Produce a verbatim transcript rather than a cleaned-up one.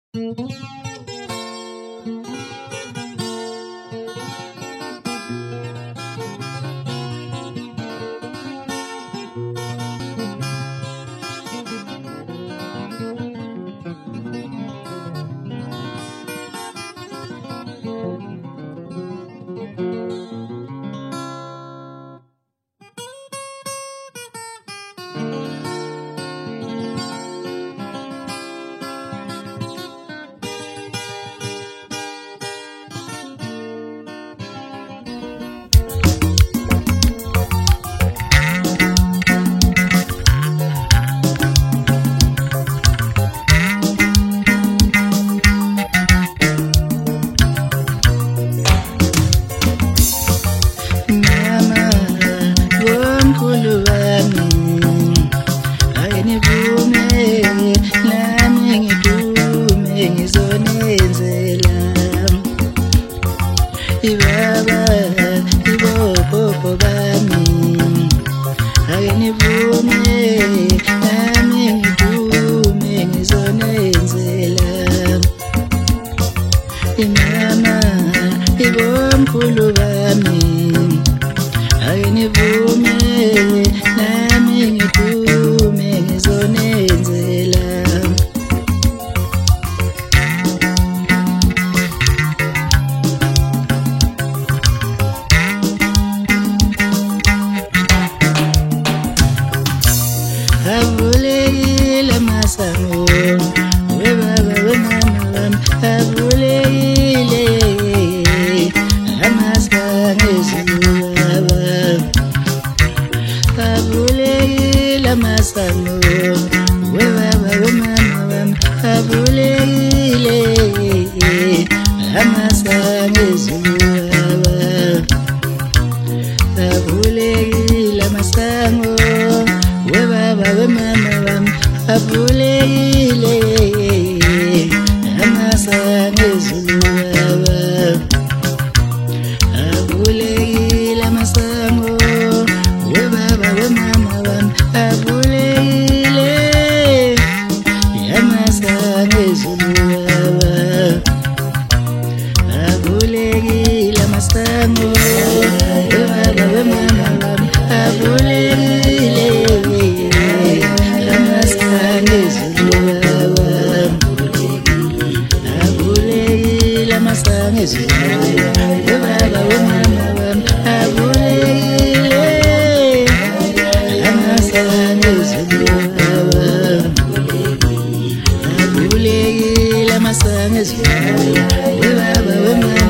Ibaba, ibobo bami, akenivume, nami ngidume ngizonenzela. Imama, ibomkhulu bami, akenivume, nami ngidume ngizonenzela. Avulekile masango, we baba we mama wami, avulekile amasango ezulaba. Avulekile masango, we baba we mama wami, avulekile amasango ezulaba. Avulekile masango, we baba we mama wami, avulekile amasango ezulaba. Avulekile amasango, we baba we mama wami, avulekile amasango ezulaba. Avulekile amasango, we baba we mama wami, avulekile amasango ezulaba. Avulekile amasango ezulaba, we baba we mama wami, avulekile amasango ezulaba. Avulekile amasango ezulaba, we baba we mama